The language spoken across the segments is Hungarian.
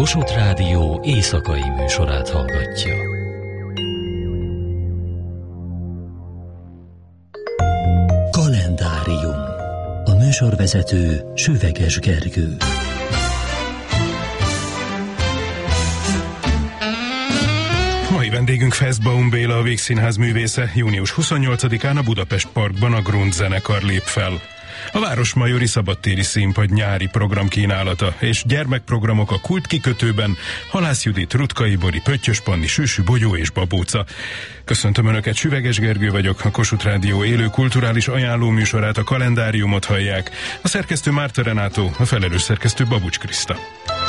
Kossuth Rádió éjszakai műsorát hallgatja. Kalendárium. A műsorvezető Süveges Gergő. Mai vendégünk Festbaum Béla, a Vígszínház művésze. Június 28-án a Budapest Parkban a Grund zenekar lép fel. A Városmajori Szabadtéri Színpad nyári programkínálata és gyermekprogramok a Kult kikötőben, Halász Judit, Rutkai Bori, Pöttyös Panni, Süsü, Bogyó és Babóca. Köszöntöm Önöket, Süveges Gergő vagyok, a Kossuth Rádió élő kulturális ajánló műsorát, a Kalendáriumot hallják. A szerkesztő Márta Renátó, a felelős szerkesztő Babucs Kriszta.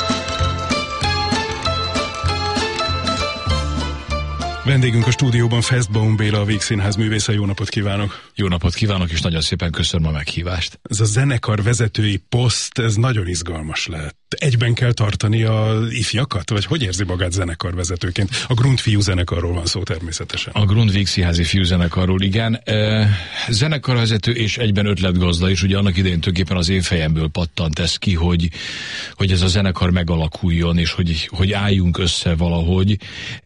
Vendégünk a stúdióban Festbaum Béla, a Vígszínház művésze. Jó napot kívánok! Jó napot kívánok, és nagyon szépen köszönöm a meghívást. Ez a zenekar vezetői poszt, ez nagyon izgalmas lehet. Egyben kell tartani az ifjakat? Vagy hogy érzi magát zenekarvezetőként? A Grund fiú zenekarról van szó természetesen. A Grund Vígszínházi fiú zenekarról, igen. Zenekarvezető és egyben ötletgazda is, ugye annak idején tulajdonképpen az én fejemből pattant ez ki, hogy ez a zenekar megalakuljon, és hogy álljunk össze valahogy.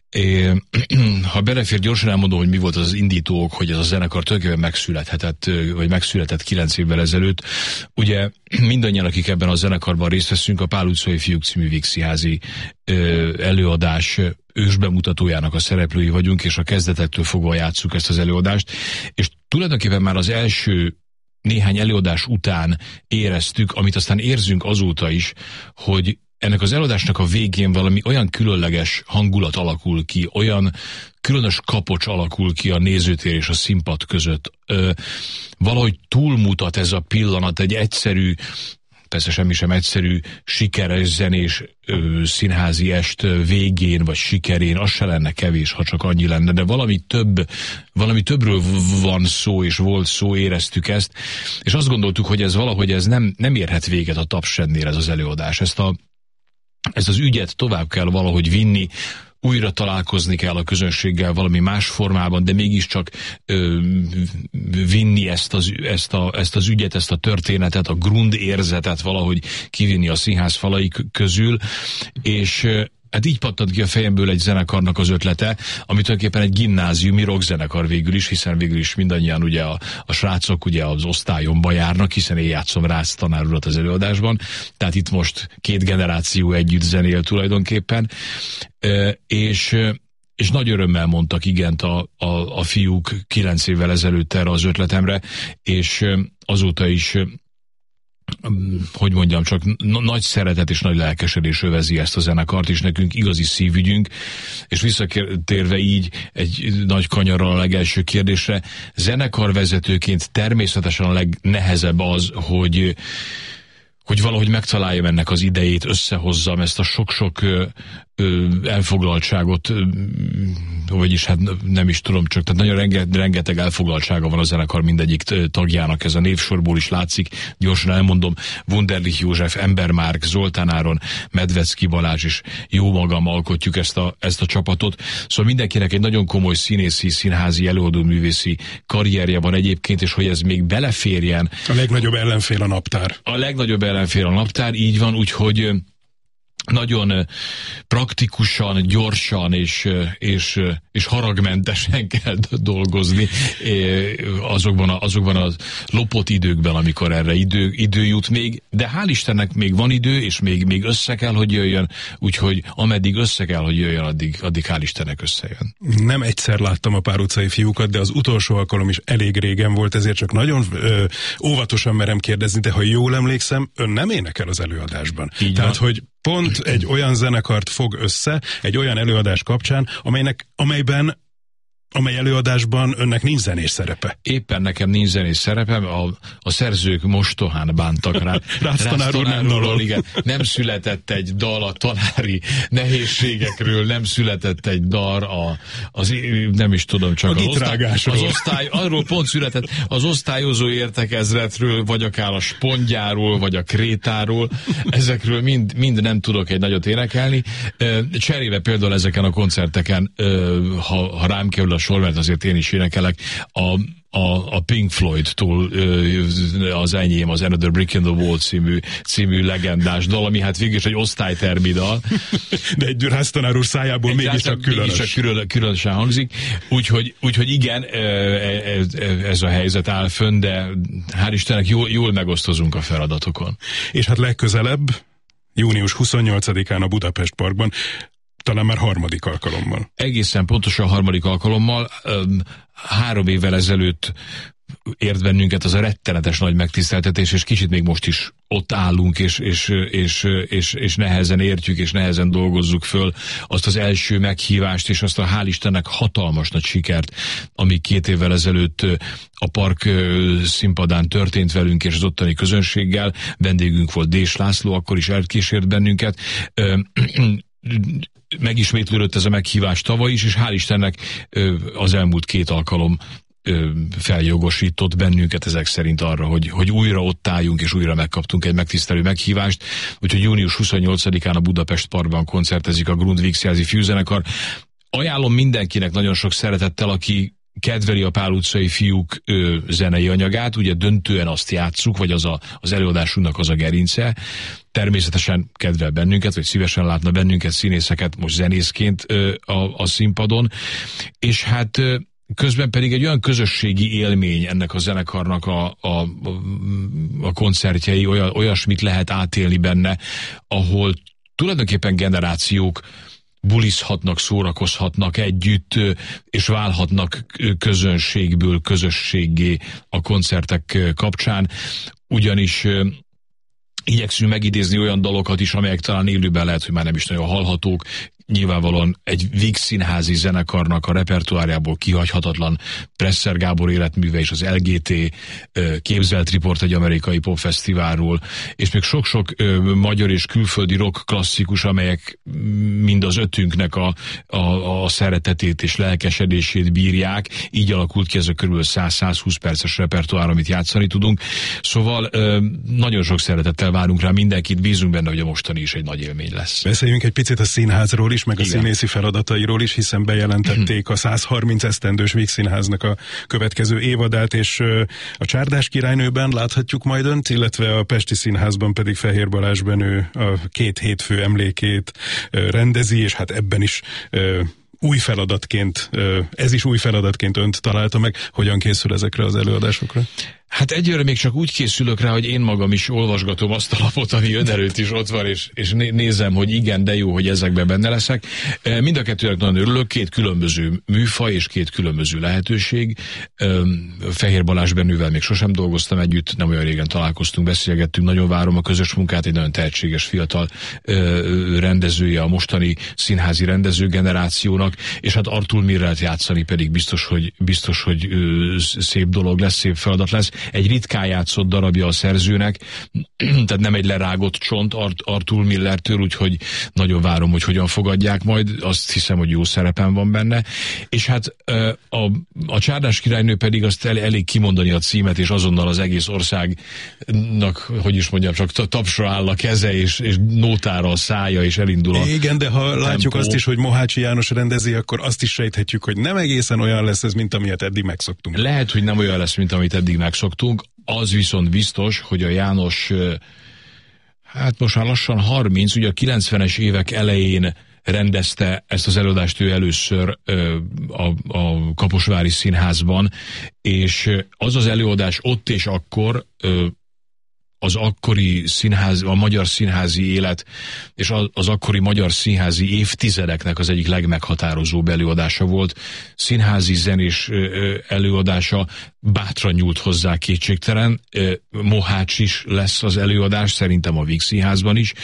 Ha belefér, gyorsan elmondom, hogy mi volt az indítók, hogy ez a zenekar tulajdonképpen megszületett 9 évvel ezelőtt. Ugye mindannyian, akik ebben a zenekarban részt veszünk, a Pál utcai fiúk című vígszínházi előadás ősbemutatójának a szereplői vagyunk, és a kezdetektől fogva játsszuk ezt az előadást, és tulajdonképpen már az első néhány előadás után éreztük, amit aztán érzünk azóta is, hogy ennek az előadásnak a végén valami olyan különleges hangulat alakul ki, olyan különös kapocs alakul ki a nézőtér és a színpad között. Valahogy túlmutat ez a pillanat egy egyszerű, persze semmi sem egyszerű, sikeres zenés színházi est végén vagy sikerén, az se lenne kevés, ha csak annyi lenne, de valami többről van szó, és volt szó, éreztük ezt, és azt gondoltuk, hogy ez valahogy nem érhet véget a tapsendnél ez az előadás. Ezt az ügyet tovább kell valahogy vinni, újra találkozni kell a közönséggel valami más formában, de mégiscsak vinni ezt az ügyet, ezt a történetet, a Grund érzetet valahogy kivinni a színház falai közül, és hát így pattant ki a fejemből egy zenekarnak az ötlete, ami tulajdonképpen egy gimnáziumi rockzenekar végül is, hiszen végül is mindannyian ugye a srácok ugye az osztályomba járnak, hiszen én játszom Rácz tanár urat az előadásban, tehát itt most 2 generáció együtt zenél tulajdonképpen, és nagy örömmel mondtak igent a fiúk 9 évvel ezelőtt erre az ötletemre, és azóta is, hogy mondjam, csak nagy szeretet és nagy lelkesedés övezi ezt a zenekart, és nekünk igazi szívügyünk, és visszatérve így egy nagy kanyarral a legelső kérdésre, zenekarvezetőként természetesen a legnehezebb az, hogy valahogy megtaláljam ennek az idejét, összehozzam ezt a sok-sok elfoglaltságot, vagyis hát nem is tudom, csak tehát nagyon rengeteg elfoglaltsága van a zenekar mindegyik tagjának, ez a névsorból is látszik. Gyorsan elmondom, Wunderlich József, Ember Márk, Zoltán Áron, Medvecki Balázs és jó magam alkotjuk ezt a csapatot. Szóval mindenkinek egy nagyon komoly színészi, színházi, előadóművészi karrierje van egyébként, és hogy ez még beleférjen. A legnagyobb ellenfél a naptár. A legnagyobb ellenfél a naptár, így van, úgyhogy nagyon praktikusan, gyorsan és haragmentesen kell dolgozni azokban a lopott időkben, amikor erre idő jut még, de hál' Istennek még van idő, és még össze kell, hogy jöjjön, úgyhogy ameddig össze kell, hogy jöjjön, addig hál' Istennek összejön. Nem egyszer láttam a Pál utcai fiúkat, de az utolsó alkalom is elég régen volt, ezért csak nagyon óvatosan merem kérdezni, de ha jól emlékszem, ön nem énekel az előadásban. Így tehát, van. hogy pont egy olyan zenekart fog össze, egy olyan előadás kapcsán, amely előadásban önnek nincs zenés szerepe. Éppen nekem nincs zenés szerepem, a szerzők mostohán bántak rá. Rácz tanár úr nem dalol. Igen. Nem született egy dal a tanári nehézségekről, nem született egy dal nem is tudom, csak arról pont született az osztályozó értekezletről, vagy akár a Spongyáról, vagy a Krétáról. Ezekről mind nem tudok egy nagyot énekelni. Cserébe például ezeken a koncerteken, ha rám kerül a sor, mert azért én is énekelek, a Pink Floyd-tól az enyém, az Another Brick in the Wall című legendás dal, ami hát végül is egy osztálytermi dal. De egy háztanár úr szájából mégiscsak különös. Különösen hangzik. Úgyhogy igen, ez a helyzet áll fönn, de hál' Istennek jól megosztozunk a feladatokon. És hát legközelebb, június 28-án a Budapest Parkban, talán már harmadik alkalommal. Egészen pontosan harmadik alkalommal. 3 évvel ezelőtt ért bennünket az a rettenetes nagy megtiszteltetés, és kicsit még most is ott állunk, és nehezen értjük, és nehezen dolgozzuk föl azt az első meghívást, és azt a hál' Istennek hatalmas nagy sikert, ami 2 évvel ezelőtt a park színpadán történt velünk, és az ottani közönséggel. Vendégünk volt Dés László, akkor is elkísért bennünket. Megismétlődött ez a meghívás tavaly is, és hál' Istennek az elmúlt 2 alkalom feljogosított bennünket ezek szerint arra, hogy újra ott álljunk, és újra megkaptunk egy megtisztelő meghívást. Úgyhogy június 28-án a Budapest Parkban koncertezik a Grund Vígszínházi Fiúzenekar. Ajánlom mindenkinek nagyon sok szeretettel, aki kedveli a Pál utcai fiúk zenei anyagát, ugye döntően azt játsszuk, vagy az előadásunknak az a gerince. Természetesen kedvel bennünket, vagy szívesen látna bennünket, színészeket most zenészként a színpadon, és hát közben pedig egy olyan közösségi élmény ennek a zenekarnak a koncertjei, olyasmit lehet átélni benne, ahol tulajdonképpen generációk bulizhatnak, szórakozhatnak együtt, és válhatnak közönségből közösséggé a koncertek kapcsán, ugyanis igyekszünk megidézni olyan dalokat is, amelyek talán élőben lehet, hogy már nem is nagyon hallhatók. Nyilvánvalóan egy vígszínházi zenekarnak a repertoárjából kihagyhatatlan Presser Gábor életműve és az LGT, Képzelt Riport egy amerikai popfesztiválról, és még sok-sok magyar és külföldi rock klasszikus, amelyek mind az ötünknek a szeretetét és lelkesedését bírják. Így alakult ki ez a kb. 100-120 perces repertoár, amit játszani tudunk. Szóval nagyon sok szeretettel várunk rá mindenkit, bízunk benne, hogy a mostani is egy nagy élmény lesz. Beszéljünk egy picit a színházról is, meg a színészi feladatairól is, hiszen bejelentették a 130 esztendős Vígszínháznak a következő évadát, és a Csárdás királynőben láthatjuk majd önt, illetve a Pesti Színházban pedig Fehér Balázs Benő a 2 hétfő emlékét rendezi, és hát ebben is új feladatként, ez is új feladatként önt találta meg. Hogyan készül ezekre az előadásokra? Hát egyőre még csak úgy készülök rá, hogy én magam is olvasgatom azt a lapot, ami ön előtt is ott van, és nézem, hogy igen, de jó, hogy ezekben benne leszek. Mind a kettőnek nagyon örülök, 2 különböző műfaj és 2 különböző lehetőség. Fehér Balázs Benővel még sosem dolgoztam együtt, nem olyan régen találkoztunk, beszélgettünk, nagyon várom a közös munkát, egy nagyon tehetséges fiatal rendezője a mostani színházi rendezőgenerációnak, és hát Artur Mirrelt játszani pedig biztos, hogy szép dolog lesz, szép feladat lesz. Egy ritkán játszott darabja a szerzőnek, tehát nem egy lerágott csont Artur Millertől, úgyhogy nagyon várom, hogy hogyan fogadják majd, azt hiszem, hogy jó szerepen van benne. És hát a Csárdás királynő pedig azt elég kimondani a címet, és azonnal az egész országnak, hogy is mondjam, csak tapsra áll a keze, és nótára a szája, és elindul a igen, de ha látjuk azt is, hogy Mohácsi János rendezi, akkor azt is sejthetjük, hogy nem egészen olyan lesz ez, mint amilyet eddig megszoktunk. Lehet, hogy nem olyan lesz, mint amit eddig megszoktunk. Az viszont biztos, hogy a János, hát most már lassan 30, ugye a 90-es évek elején rendezte ezt az előadást ő először a Kaposvári Színházban, és az előadás ott és akkor az akkori színház, a magyar színházi élet és az akkori magyar színházi évtizedeknek az egyik legmeghatározóbb előadása volt. Színházi zenés előadása, bátran nyúlt hozzá kétségtelen. Mohács is lesz az előadás, szerintem a Vígszínházban is,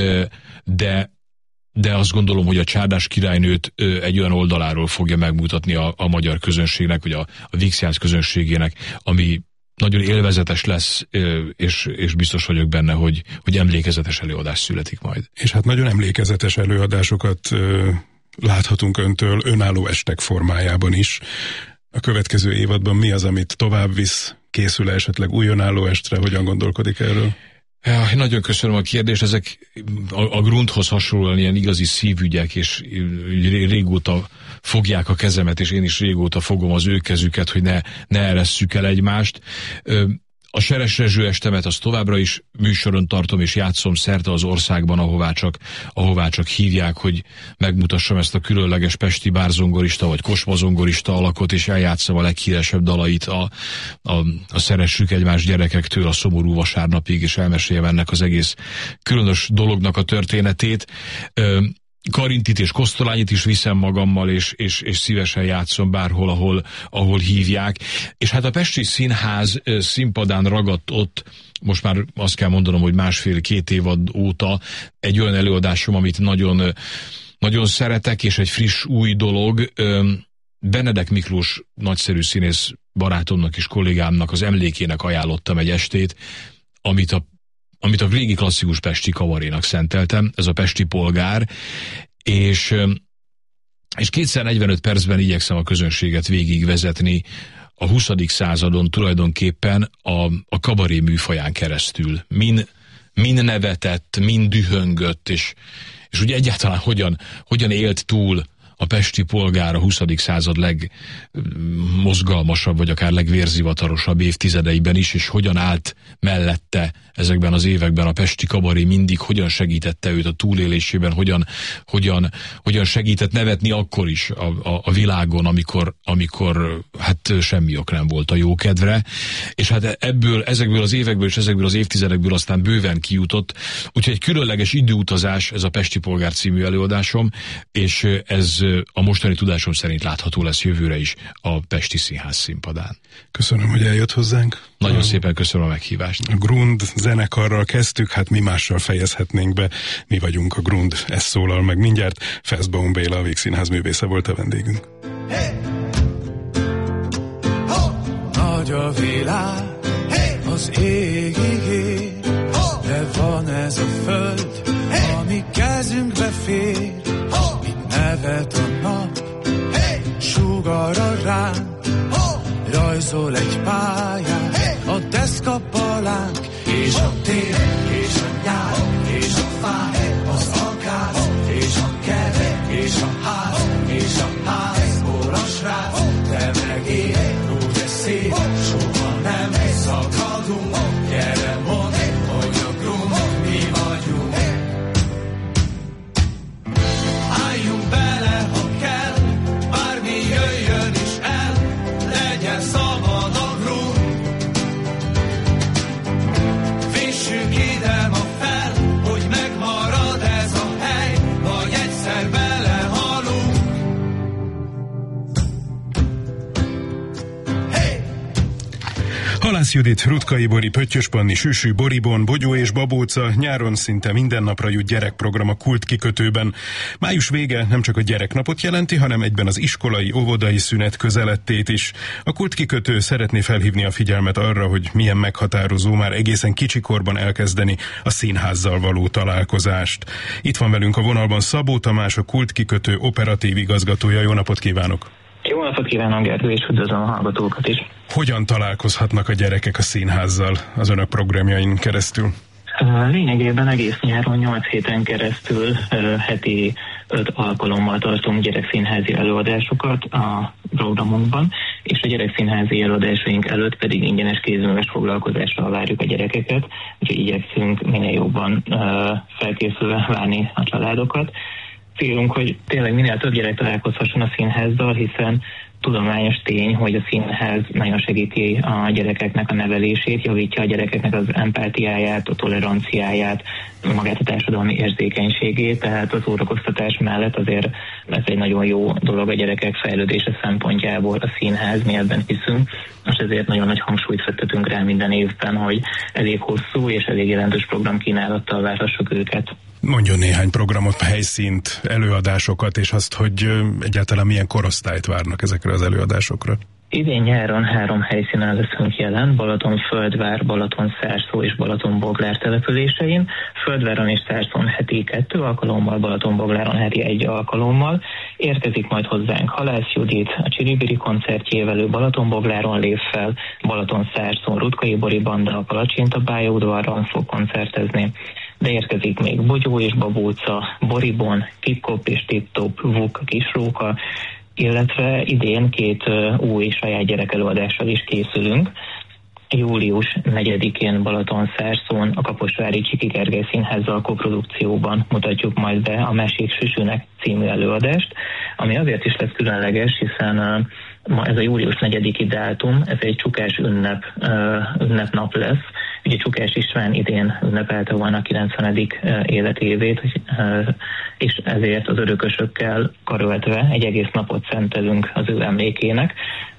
de azt gondolom, hogy a Csárdás királynőt egy olyan oldaláról fogja megmutatni a magyar közönségnek, vagy a Vígszínház közönségének, ami nagyon élvezetes lesz, és biztos vagyok benne, hogy emlékezetes előadás születik majd. És hát nagyon emlékezetes előadásokat láthatunk öntől önálló estek formájában is. A következő évadban mi az, amit tovább visz? Készül esetleg új önálló estre? Hogyan gondolkodik erről? Ja, nagyon köszönöm a kérdést, ezek a Grundhoz hasonlóan ilyen igazi szívügyek, és régóta fogják a kezemet, és én is régóta fogom az ő kezüket, hogy ne eresszük el egymást. A Seres Rezső estemet azt továbbra is műsoron tartom, és játszom szerte az országban, ahová csak hívják, hogy megmutassam ezt a különleges pesti bárzongorista vagy kosmazongorista alakot, és eljátszom a leghíresebb dalait a Szeressük egymást gyerekektől a Szomorú vasárnapig, és elmeséljem ennek az egész különös dolognak a történetét. Karintit és Kosztolányit is viszem magammal, és szívesen játszom bárhol, ahol hívják. És hát a Pesti Színház színpadán ragadt ott, most már azt kell mondanom, hogy 1,5-2 évad óta egy olyan előadásom, amit nagyon, nagyon szeretek, és egy friss, új dolog. Benedek Miklós nagyszerű színész barátomnak és kollégámnak az emlékének ajánlottam egy estét, amit a régi klasszikus pesti kavarénak szenteltem, ez a Pesti Polgár, és 245 percben igyekszem a közönséget végigvezetni a 20. századon tulajdonképpen a kabaré műfaján keresztül. Min nevetett, min dühöngött, és ugye egyáltalán hogyan élt túl a pesti polgár a 20. század legmozgalmasabb, vagy akár legvérzivatarosabb évtizedeiben is, és hogyan állt mellette ezekben az években a pesti kabaré mindig, hogyan segítette őt a túlélésében, hogyan segített nevetni akkor is a világon, amikor hát semmi ok nem volt a jókedvre, és hát ezekből az évekből és ezekből az évtizedekből aztán bőven kijutott, úgyhogy egy különleges időutazás ez a Pesti Polgár című előadásom, és ez a mostani tudásom szerint látható lesz jövőre is a Pesti Színház színpadán. Köszönöm, hogy eljött hozzánk. Nagyon szépen köszönöm a meghívást. A Grund zenekarral kezdtük, hát mi mással fejezhetnénk be. Mi vagyunk a Grund, ez szólal meg mindjárt. Feszbaum Béla, a Vígszínház művésze volt a vendégünk. Hey! Nagy a világ, az égig ér, de van ez a föld, ami kezünkbe fér. Itt nevet a nap, sugara ránk, rajzol egy pályát, a deszkapalánk, és a tél, és a nyár, és a fák, az akár, és a kert, és a házból a srác, te meg én, úgy ez szép, soha nem szakadunk, gyere mondd, hogy a Grund, mi vagyunk. Álljunk bele, ha kell, bármi jöjjön is el, legyen szabad a Grund. Vissük ide ma fel, hogy megmarad ez a hely, vagy egyszer belehalunk. Hey! Halász Judit, Rutkai Bori, Pöttyös Panni, Süsű, Boribon, Bogyó és Babóca, nyáron szinte minden napra jut gyerekprogram a Kult kikötőben. Május vége nem csak a gyereknapot jelenti, hanem egyben az iskolai, óvodai szünet közelettét is. A Kult kikötő szeretné felhívni a figyelmet arra, hogy milyen meghatározó már egészen kicsikorban elkezdeni a színházzal való találkozást. Itt van velünk a vonalban Szabó Tamás, a Kult kikötő operatív igazgatója. Jó napot kívánok! Jó napot kívánok, Gergő, és üdvözlöm a hallgatókat is. Hogyan találkozhatnak a gyerekek a színházzal az önök programjain keresztül? Lényegében egész nyáron 8 héten keresztül heti 5 alkalommal tartunk gyerekszínházi előadásokat a programunkban, és a gyerekszínházi előadásaink előtt pedig ingyenes kézműves foglalkozással várjuk a gyerekeket, úgyhogy igyekszünk minél jobban felkészülve várni a családokat. Célunk, hogy tényleg minél több gyerek találkozhasson a színházzal, hiszen tudományos tény, hogy a színház nagyon segíti a gyerekeknek a nevelését, javítja a gyerekeknek az empátiáját, a toleranciáját, magát a társadalmi érzékenységét, tehát az órakoztatás mellett azért ez egy nagyon jó dolog a gyerekek fejlődése szempontjából a színház, mi ebben hiszünk, és ezért nagyon nagy hangsúlyt fektetünk rá minden évben, hogy elég hosszú és elég jelentős programkínálattal várhassuk őket. Mondjon néhány programot, helyszínt, előadásokat, és azt, hogy egyáltalán milyen korosztályt várnak ezekre az előadásokra. Idén nyáron 3 helyszínen leszünk jelen, Balatonföldvár, Balatonszárszó és Balatonboglár településein. Földváron és Szárszón heti 2 alkalommal, Balatonbogláron heti 1 alkalommal. Érkezik majd hozzánk Halász Judit, a Csiribiri koncertjével ő Balatonbogláron lép fel, Balatonszárszón Rutkai Bori banda a Palacsinta pályaudvaron fog koncertezni. De érkezik még Bogyó és Babóca, Boribon, Kip-Kop és Tip-Top, Vuk, Kisróka, illetve idén 2 új saját gyerekelőadással is készülünk. Július 4-én Balatonszárszón a Kaposvári Csiki Gergely Színházzal koprodukcióban mutatjuk majd be a Mesék Süsűnek című előadást, ami azért is lesz különleges, hiszen ez a július 4-i dátum, ez egy csukás ünnepnap lesz. Ugye Csukás István idén ünnepelte volna a 90. életévét, és ezért az örökösökkel karöltve egy egész napot szentelünk az ő emlékének,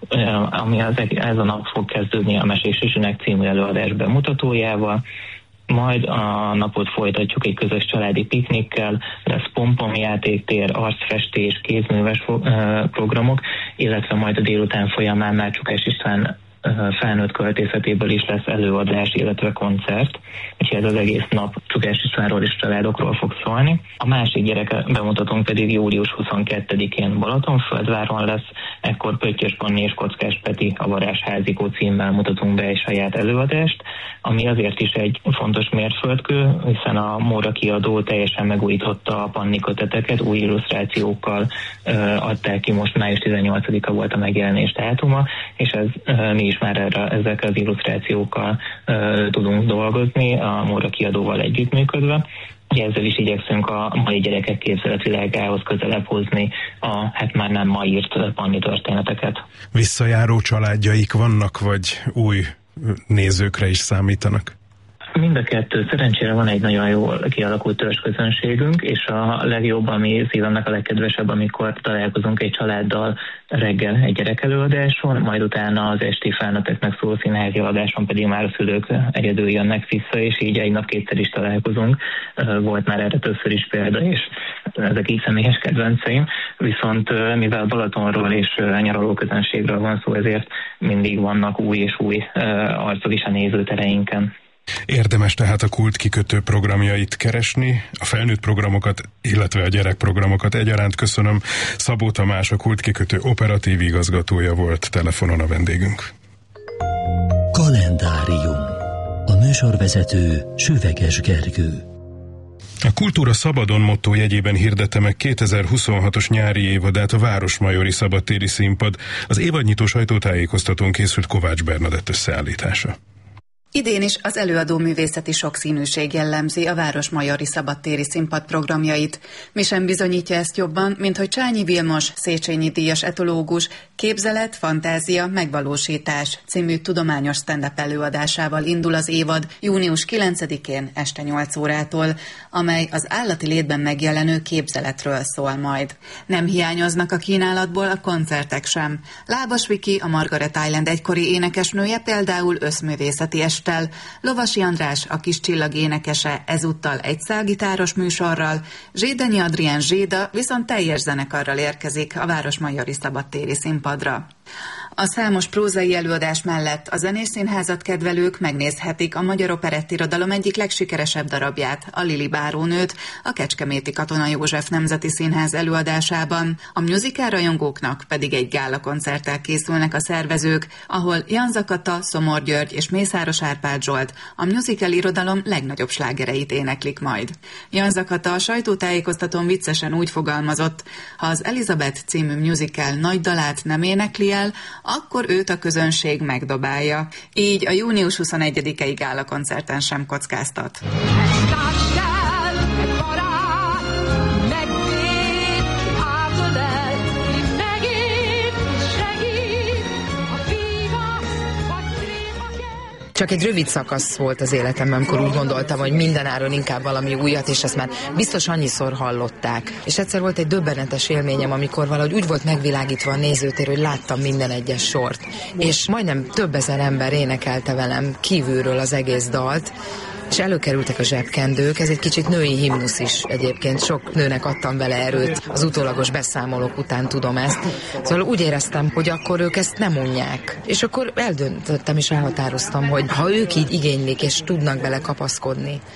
ami ez a nap fog kezdődni a Mesék Süsűnek című előadás bemutatójával. Majd a napot folytatjuk egy közös családi piknikkel, lesz pompomjátéktér, arcfestés, kézműves programok, illetve majd a délután folyamán már Csukás István felnőtt költészetéből is lesz előadás, illetve koncert, úgyhogy ez az egész nap Csukás Istvánról és családokról fog szólni. A másik gyerek bemutatónk pedig július 22-én Balatonföldváron lesz, ekkor Pöttyös Panni és Kockás Peti a Varázsházikó címmel mutatunk be egy saját előadást, ami azért is egy fontos mérföldkő, hiszen a Móra kiadó teljesen megújította a Panni köteteket, új illusztrációkkal adták ki, most május 18-a volt a megjelenés dátuma, és mi is már ezekkel az illusztrációkkal tudunk dolgozni, a Móra kiadóval együttműködve. Ugye ezzel is igyekszünk a mai gyerekek képzeletvilágához közelebb hozni a már nem ma írt Panni történeteket. Visszajáró családjaik vannak, vagy új nézőkre is számítanak? Mind a kettő. Szerencsére van egy nagyon jól kialakult törzsközönségünk, és a legjobb, ami szívemnek a legkedvesebb, amikor találkozunk egy családdal reggel egy gyerekelőadáson, majd utána az esti felnőtteknek szóló színházi adáson pedig már a szülők egyedül jönnek vissza, és így egy nap kétszer is találkozunk. Volt már erre többször is példa, és ezek így személyes kedvenceim. Viszont mivel Balatonról és nyaraló közönségről van szó, ezért mindig vannak új és új arcok is a nézőtereinken. Érdemes tehát a Kult kikötő programjait keresni, a felnőtt programokat, illetve a gyerekprogramokat egyaránt. Köszönöm. Szabó Tamás, a Kult kikötő operatív igazgatója volt telefonon a vendégünk. Kalendárium. A műsorvezető Süveges Gergő. A Kultúra Szabadon motto jegyében hirdette meg 2026-os nyári évadát a Városmajori Szabadtéri Színpad. Az évadnyitó sajtótájékoztatón készült Kovács Bernadett összeállítása. Idén is az előadó művészeti sokszínűség jellemzi a Városmajori Szabadtéri Színpad programjait. Mi sem bizonyítja ezt jobban, mint hogy Csányi Vilmos, Széchenyi díjas etológus Képzelet, fantázia, megvalósítás című tudományos stand-up előadásával indul az évad június 9-én este 8 órától, amely az állati létben megjelenő képzeletről szól majd. Nem hiányoznak a kínálatból a koncertek sem. Lábas Viki, a Margaret Island egykori énekesnője például összművészeti estel, Lovasi András, a Kis Csillag énekese ezúttal egy szálgitáros műsorral, Zsédenyi Adrián Zséda viszont teljes zenekarral érkezik a Városmajori Szabadtéri Színpadra. A számos prózai előadás mellett a zenészszínházat kedvelők megnézhetik a magyar operettirodalom egyik legsikeresebb darabját, a Lili bárónőt, a Kecskeméti Katona József Nemzeti Színház előadásában. A musical rajongóknak pedig egy gála koncerttel készülnek a szervezők, ahol Janza Kata, Szomor György és Mészáros Árpád Zsolt a musical irodalom legnagyobb slágereit éneklik majd. Janza Kata a sajtótájékoztatón viccesen úgy fogalmazott: ha az Elizabeth című musical nagy dalát nem énekli el, akkor őt a közönség megdobálja. Így a június 21-i gála koncerten sem kockáztat. Csak egy rövid szakasz volt az életemben, amikor úgy gondoltam, hogy mindenáron inkább valami újat, és ezt már biztos annyiszor hallották. És egyszer volt egy döbbenetes élményem, amikor valahogy úgy volt megvilágítva a nézőtér, hogy láttam minden egyes sort. És majdnem több ezer ember énekelte velem kívülről az egész dalt, és előkerültek a zsebkendők, ez egy kicsit női himnusz is egyébként, sok nőnek adtam bele erőt, az utólagos beszámolók után tudom ezt. Szóval úgy éreztem, hogy akkor ők ezt nem unják. És akkor eldöntöttem és elhatároztam, hogy ha ők így igénylik és tudnak bele kapaszkodni,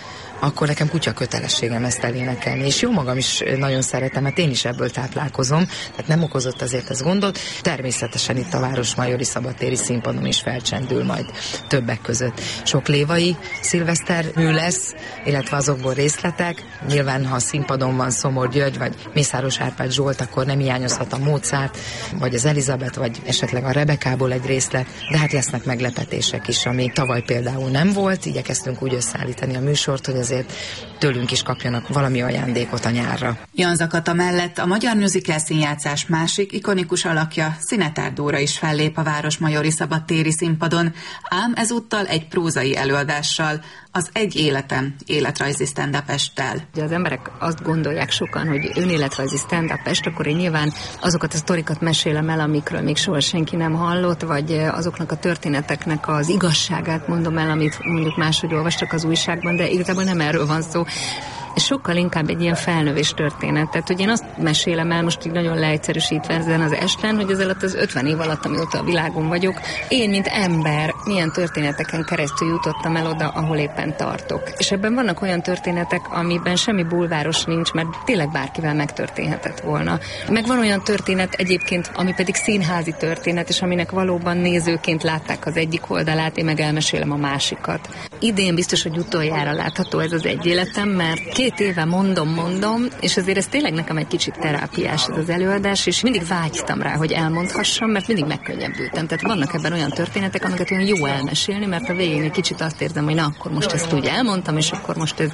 akkor nekem kutya kötelességem ezt elénekelni. És jó magam is nagyon szeretem, mert én is ebből táplálkozom, tehát nem okozott azért ez gondot. Természetesen itt a Városmajori Szabadtéri Színpadon is felcsendül majd többek között sok lévai szilvesztermű lesz, illetve azokból részletek. Nyilván, ha a színpadon van Szomor György, vagy Mészáros Árpád Zsolt, akkor nem hiányozhat a Mozart, vagy az Elizabeth, vagy esetleg a Rebekából egy részlet, de hát lesznek meglepetések is, ami tavaly például nem volt. Igyekeztünk úgy összeállítani a műsort, hogy azért tőlünk is kapjanak valami ajándékot a nyárra. Jan Zakata mellett a magyar musical színjátszás másik ikonikus alakja, Szinetár Dóra is fellép a Városmajori Szabadtéri Színpadon, ám ezúttal egy prózai előadással, az Egy életem életrajzi stand-up-esttel. Az emberek azt gondolják sokan, hogy önéletrajzi stand-up-est, akkor én nyilván azokat a sztorikat mesélem el, amikről még soha senki nem hallott, vagy azoknak a történeteknek az igazságát mondom el, amit mondjuk máshogy olvastak az újságban, de igazából nem erről van szó. Ez sokkal inkább egy ilyen felnövés történet. Tehát, hogy én azt mesélem el most így nagyon leegyszerűsítve ezen az esten, hogy ez alatt az 50 év alatt, amióta a világon vagyok, én, mint ember, milyen történeteken keresztül jutottam el oda, ahol éppen tartok. És ebben vannak olyan történetek, amiben semmi bulváros nincs, mert tényleg bárkivel megtörténhetett volna. Meg van olyan történet egyébként, ami pedig színházi történet, és aminek valóban nézőként látták az egyik oldalát, én meg elmesélem a másikat. Idén biztos, hogy utoljára látható ez az Egy életem, mert 2 éve mondom, és azért ez tényleg nekem egy kicsit terápiás ez az előadás, és mindig vágytam rá, hogy elmondhassam, mert mindig megkönnyebbültem. Tehát vannak ebben olyan történetek, amiket olyan jó elmesélni, mert a végén egy kicsit azt érzem, hogy na, akkor most ezt úgy elmondtam, és akkor most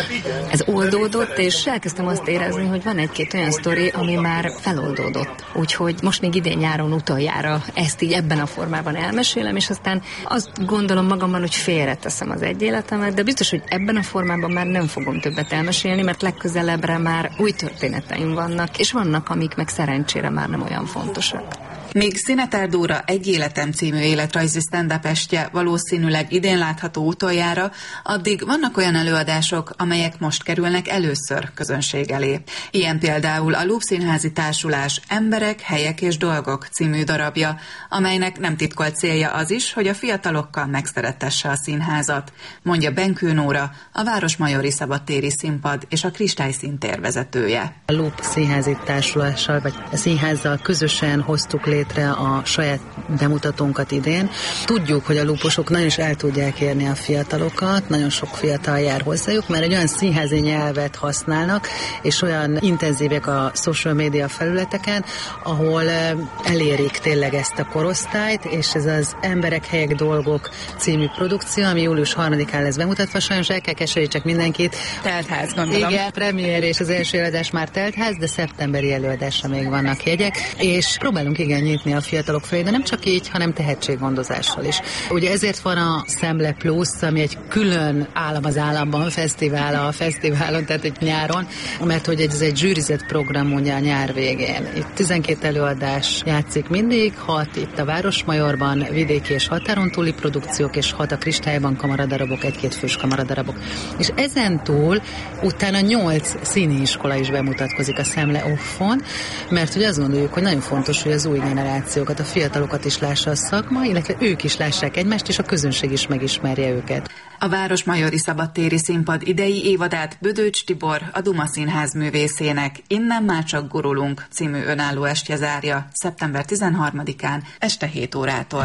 ez oldódott, és elkezdtem azt érezni, hogy van egy-két olyan sztori, ami már feloldódott. Úgyhogy most még idén nyáron utoljára ezt így ebben a formában elmesélem, és aztán azt gondolom magamban, hogy félreteszem az Egy életemet, de biztos, hogy ebben a formában már nem fogom többet elmesélni, mert legközelebbre már új történeteim vannak, és vannak, amik meg szerencsére már nem olyan fontosak. Míg Szinetár Dóra Egy életem című életrajzi stand-up-estje valószínűleg idén látható utoljára, addig vannak olyan előadások, amelyek most kerülnek először közönség elé. Ilyen például a Loop Színházi Társulás Emberek, helyek és dolgok című darabja, amelynek nem titkolt célja az is, hogy a fiatalokkal megszerettesse a színházat, mondja Benkő Nóra, a Városmajori Szabadtéri Színpad és a Kristályszíntér vezetője. A Loop Színházi Társulással vagy a színházzal közösen hoztuk létre a saját bemutatónkat idén. Tudjuk, hogy a lúposok nagyon is el tudják érni a fiatalokat, nagyon sok fiatal jár hozzájuk, mert egy olyan színházi nyelvet használnak, és olyan intenzívek a social media felületeken, ahol elérik tényleg ezt a korosztályt, és ez az Emberek, helyek, dolgok című produkció, ami július 3-án lesz bemutatva, sajnos el kell keserítsek mindenkit. Teltház, gondolom. Igen, premier és az első előadás már teltház, de szeptemberi előadásra még vannak jegyek, és próbálunk igen nyitni a fiatalok felé, de nem csak így, hanem tehetséggondozással is. Ugye ezért van a Szemle Plus, ami egy külön állam az államban, fesztivál a fesztiválon, tehát egy nyáron, mert hogy ez egy zsűrizett program ugye a nyár végén. Itt 12 előadás játszik mindig, 6 itt a Városmajorban, vidéki és határon túli produkciók, és 6 a Kristályban kamaradarabok, 1-2 fős kamaradarabok. És ezen túl utána 8 színiiskola is bemutatkozik a Szemle Offon, mert hogy azt gondoljuk, hogy nagyon fontos, hogy az új generációkat, a fiatalokat is lássa a szakma, illetve ők is lássák egymást, és a közönség is megismerje őket. A Városmajori Szabadtéri Színpad idei évadát Bödöcs Tibor, a Duma Színház művészének Innen már csak gurulunk című önálló estje zárja szeptember 13-án este 7 órától.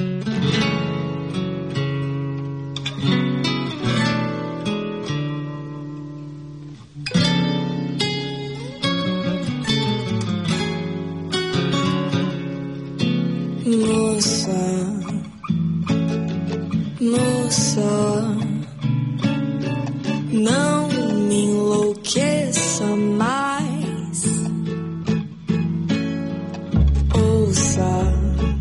Moça, não me enlouqueça mais. Ouça,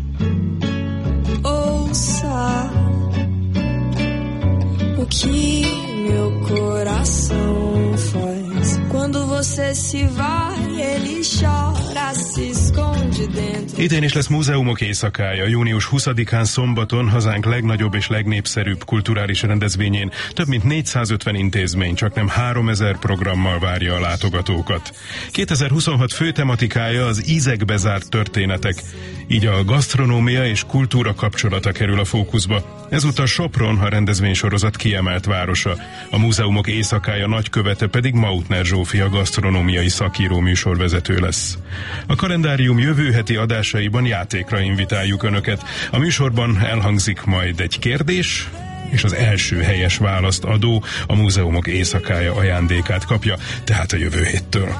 ouça o que meu coração faz quando você se vai, ele chora, se esconde dentro. Idén is lesz múzeumok éjszakája. Június 20-án szombaton hazánk legnagyobb és legnépszerűbb kulturális rendezvényén több mint 450 intézmény, csaknem 3000 programmal várja a látogatókat. 2026 fő tematikája az ízekbe zárt történetek, így a gasztronómia és kultúra kapcsolata kerül a fókuszba. Ezúttal Sopron a rendezvénysorozat kiemelt városa. A múzeumok éjszakája nagykövete pedig Mautner Zsófia gasztronómiai szakíró műsorvezető lesz. A kalendárium jövő heti adásaiban játékra invitáljuk Önöket. A műsorban elhangzik majd egy kérdés, és az első helyes választ adó a múzeumok éjszakája ajándékát kapja, tehát a jövő héttől.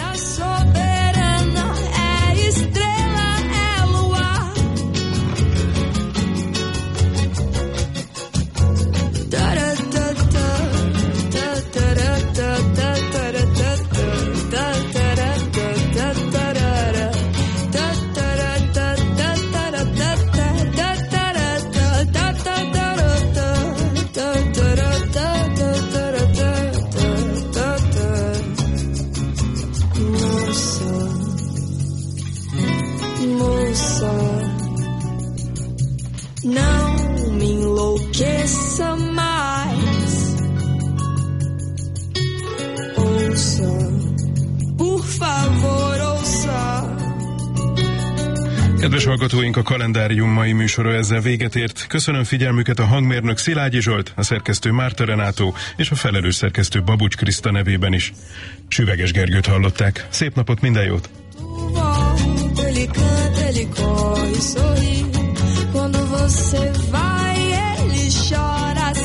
Não me enlouqueça mais. Ouça, por favor, ouça. Kedves hallgatóink, a kalendárium mai műsora ezzel véget ért. Köszönöm figyelmüket a hangmérnök Szilágyi Zsolt, a szerkesztő Márta Renátó és a felelős szerkesztő Babucs Kriszta nevében is. Süveges Gergőt hallották. Szép napot, minden jót! Ele canta, ele corre, sorri. Quando você vai